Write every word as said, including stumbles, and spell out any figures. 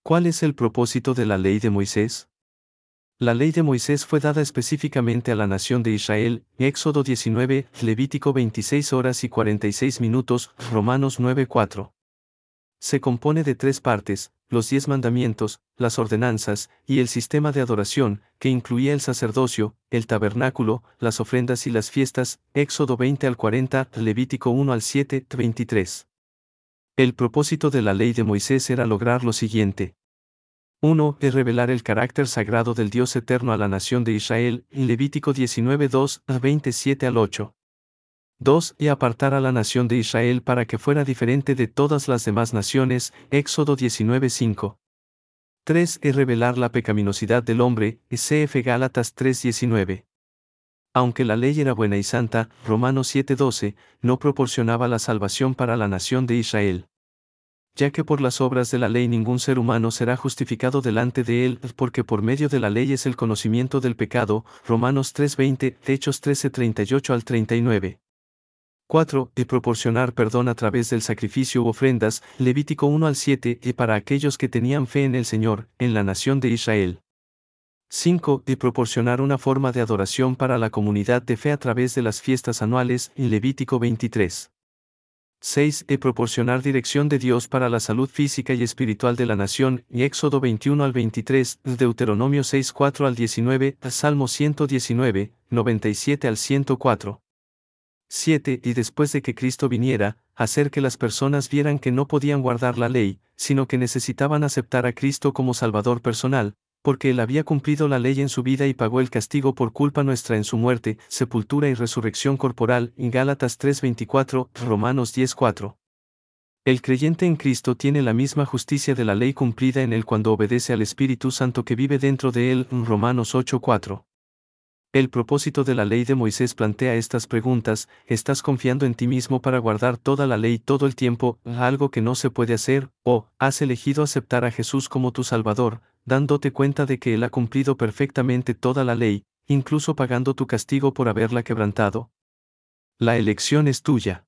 ¿Cuál es el propósito de la ley de Moisés? La ley de Moisés fue dada específicamente a la nación de Israel, Éxodo diecinueve, Levítico veintiséis horas y cuarenta y seis minutos, Romanos nueve cuatro. Se compone de tres partes, los diez mandamientos, las ordenanzas, y el sistema de adoración, que incluía el sacerdocio, el tabernáculo, las ofrendas y las fiestas, Éxodo veinte al cuarenta, Levítico uno al siete, veintitrés. El propósito de la ley de Moisés era lograr lo siguiente. uno. Es revelar el carácter sagrado del Dios eterno a la nación de Israel, en Levítico diecinueve dos, veintisiete al ocho. dos. Y apartar a la nación de Israel para que fuera diferente de todas las demás naciones, Éxodo diecinueve cinco. tres. Es revelar la pecaminosidad del hombre, C F Gálatas tres diecinueve. Aunque la ley era buena y santa, Romanos siete doce, no proporcionaba la salvación para la nación de Israel. Ya que por las obras de la ley ningún ser humano será justificado delante de él, porque por medio de la ley es el conocimiento del pecado, Romanos tres veinte, Hechos trece treinta y ocho al treinta y nueve. cuatro. Y proporcionar perdón a través del sacrificio u ofrendas, Levítico uno al siete, y para aquellos que tenían fe en el Señor, en la nación de Israel. cinco. Y proporcionar una forma de adoración para la comunidad de fe a través de las fiestas anuales, en Levítico veintitrés. seis. Y proporcionar dirección de Dios para la salud física y espiritual de la nación, y Éxodo veintiuno al veintitrés, Deuteronomio seis cuatro al diecinueve, Salmo ciento diecinueve, noventa y siete al ciento cuatro. siete. Y después de que Cristo viniera, hacer que las personas vieran que no podían guardar la ley, sino que necesitaban aceptar a Cristo como Salvador personal, porque Él había cumplido la ley en su vida y pagó el castigo por culpa nuestra en su muerte, sepultura y resurrección corporal, en Gálatas tres veinticuatro, Romanos diez cuatro. El creyente en Cristo tiene la misma justicia de la ley cumplida en él cuando obedece al Espíritu Santo que vive dentro de él, Romanos ocho cuatro. El propósito de la ley de Moisés plantea estas preguntas: ¿estás confiando en ti mismo para guardar toda la ley todo el tiempo, algo que no se puede hacer, o has elegido aceptar a Jesús como tu Salvador, dándote cuenta de que Él ha cumplido perfectamente toda la ley, incluso pagando tu castigo por haberla quebrantado? La elección es tuya.